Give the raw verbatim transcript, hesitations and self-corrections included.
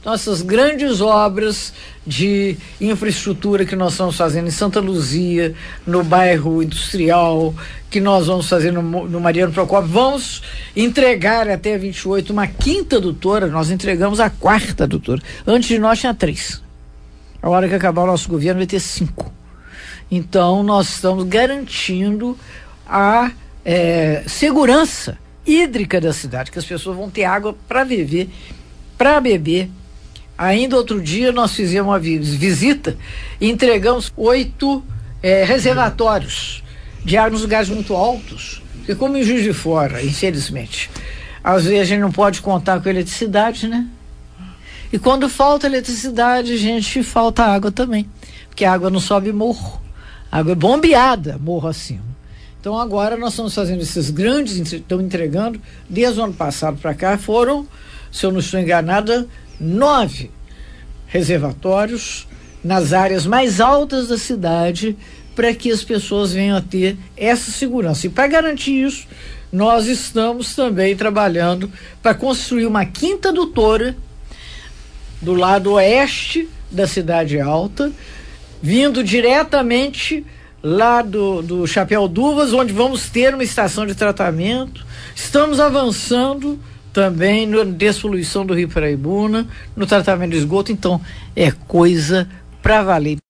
Então, essas grandes obras de infraestrutura que nós estamos fazendo em Santa Luzia, no bairro industrial, que nós vamos fazer no, no Mariano Procópio, vamos entregar até vinte e oito uma quinta adutora. Nós entregamos a quarta adutora. Antes de nós tinha três. A hora que acabar o nosso governo vai ter cinco. Então, nós estamos garantindo a é, segurança hídrica da cidade, que as pessoas vão ter água para viver, para beber. Ainda outro dia nós fizemos uma visita e entregamos oito é, reservatórios de água nos lugares muito altos, porque como em Juiz de Fora, infelizmente, às vezes a gente não pode contar com eletricidade, né? E quando falta eletricidade, gente, falta água também, porque a água não sobe morro, a água é bombeada morro acima. Então agora nós estamos fazendo esses grandes, estão entregando, desde o ano passado para cá, foram, se eu não estou enganada, nove reservatórios nas áreas mais altas da cidade, para que as pessoas venham a ter essa segurança. E para garantir isso, nós estamos também trabalhando para construir uma quinta adutora do lado oeste da Cidade Alta, vindo diretamente lá do, do Chapéu d'Uvas, onde vamos ter uma estação de tratamento. Estamos avançando também na despoluição do Rio Paraibuna, no tratamento de esgoto. Então é coisa para valer.